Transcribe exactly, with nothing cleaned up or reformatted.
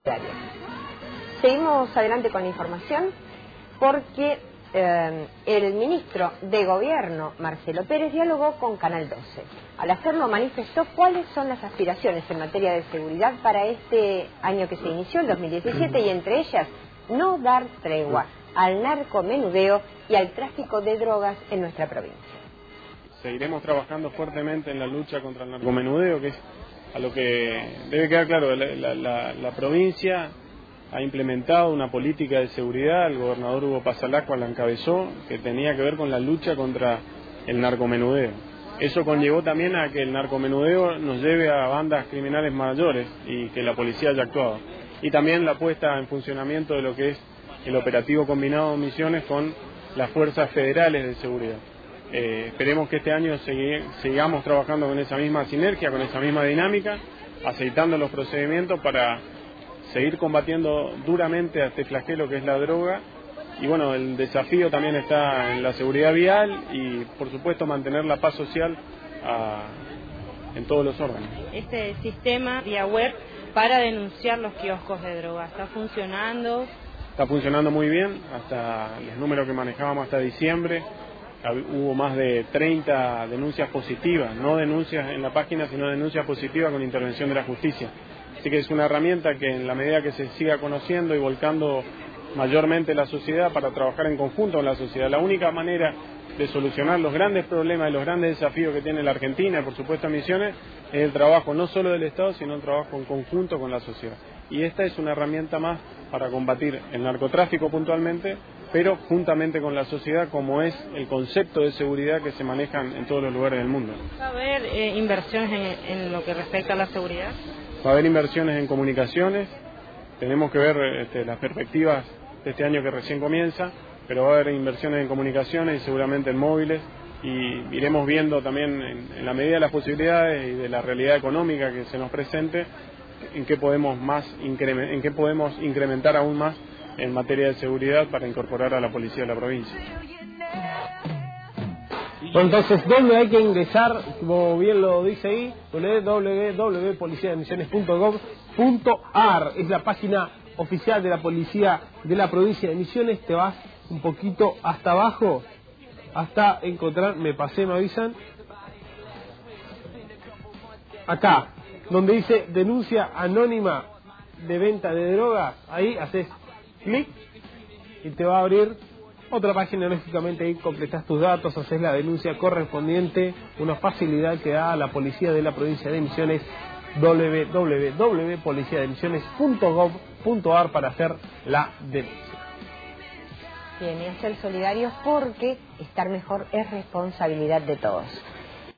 Seguimos adelante con la información porque eh, el ministro de Gobierno, Marcelo Pérez, dialogó con Canal doce. Al hacerlo manifestó cuáles son las aspiraciones en materia de seguridad para este año que se inició, el dos mil diecisiete, y entre ellas no dar tregua al narcomenudeo y al tráfico de drogas en nuestra provincia. Seguiremos trabajando fuertemente en la lucha contra el narcomenudeo, que es a lo que debe quedar claro. La, la, la, la provincia ha implementado una política de seguridad, el gobernador Hugo Pasalacqua la encabezó, que tenía que ver con la lucha contra el narcomenudeo. Eso conllevó también a que el narcomenudeo nos lleve a bandas criminales mayores y que la policía haya actuado. Y también la puesta en funcionamiento de lo que es el operativo combinado de Misiones con las fuerzas federales de seguridad. Eh, esperemos que este año segui sigamos trabajando con esa misma sinergia, con esa misma dinámica, aceitando los procedimientos para seguir combatiendo duramente a este flagelo que es la droga. Y bueno, el desafío también está en la seguridad vial y por supuesto mantener la paz social a, en todos los órganos. Este sistema vía web para denunciar los kioscos de droga, ¿está funcionando? Está funcionando muy bien, hasta los números que manejábamos hasta diciembre. Hubo más de treinta denuncias positivas, no denuncias en la página, sino denuncias positivas con intervención de la justicia. Así que es una herramienta que en la medida que se siga conociendo y volcando mayormente la sociedad para trabajar en conjunto con la sociedad, la única manera de solucionar los grandes problemas y los grandes desafíos que tiene la Argentina y por supuesto Misiones es el trabajo no solo del Estado, sino el trabajo en conjunto con la sociedad. Y esta es una herramienta más para combatir el narcotráfico puntualmente, pero juntamente con la sociedad, como es el concepto de seguridad que se manejan en todos los lugares del mundo. ¿Va a haber eh, inversiones en, en lo que respecta a la seguridad? Va a haber inversiones en comunicaciones, tenemos que ver este, las perspectivas de este año que recién comienza, pero va a haber inversiones en comunicaciones y seguramente en móviles, y iremos viendo también en, en la medida de las posibilidades y de la realidad económica que se nos presente, en qué podemos más incrementar, en qué podemos incrementar aún más en materia de seguridad para incorporar a la policía de la provincia. Entonces, ¿dónde hay que ingresar? Como bien lo dice ahí, doble u doble u doble u punto policía de misiones punto gov punto ar es la página oficial de la policía de la provincia de Misiones. Te vas un poquito hasta abajo hasta encontrar, me pasé, me avisan, acá, donde dice denuncia anónima de venta de drogas. Ahí haces clic y te va a abrir otra página. Lógicamente ahí completas tus datos, haces la denuncia correspondiente, una facilidad que da a la policía de la provincia de Misiones, doble u doble u doble u punto policía de misiones punto gov punto ar para hacer la denuncia. Bien, y a ser solidarios porque estar mejor es responsabilidad de todos.